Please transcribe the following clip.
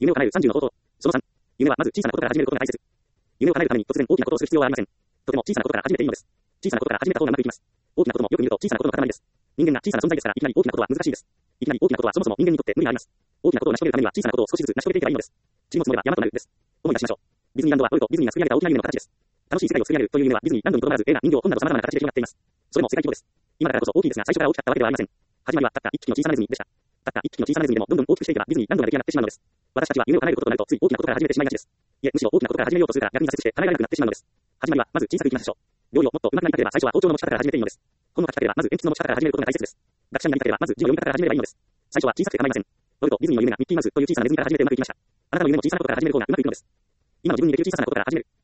夢を叶える30の方法。その3。夢はまず小さなことから始めることが大切。夢を叶えるために突然大きなことをする必要はありません。とても小さなことから始めていいのです。小さなことから始めた方がうまくいきます。大きなこともよく見ると小さなことの塊です。人間が小さな存在ですから、いきなり大きなことは難しいです。いきなり大きなことはそもそも人間にとって無理があります。大きなことを成し遂げるためには小さなことを少しずつ成し遂げていけばいいのです。地も積もれば山となるです。思い出しましょう。ディズニーランドはウォルト・ディズニーが作り上げた大きな夢の形です。楽しい世界を作り上げるという夢はディズニーランドにとどまらず映画、人形、本など様々な形で広がっています。それも世界規模です。今だからこそ大きいですが、最初から大きかったわけではありません。始まりはたった一匹の小さなネズミでした。たった一匹の小さなネズミでもどんどん大きくしていけばディズニーランドが出来上がってしまうのです。私たちは夢を叶えることとなるとつい大きなことから始めてしまいがちです。いえ、むしろ大きなことから始めようとするから逆に挫折して叶えられなくなってしまうのです。始まりはまず小さくいきましょう。料理をもっと上手くなりたければ最初は包丁の持ち方から始めていいのです。本を書きたければまず鉛筆の持ち方から始めることが大切です。学者になりたければまず字を読み方から始めればいいのです。最初は小さくて構いません。ウォルト・ディズニーの夢がミッキーマウスという小さなネズミから始めてうまくいきました。あなたの夢も小さなことから始める方がうまくいくのです。今の自分にできる小さなことから始める。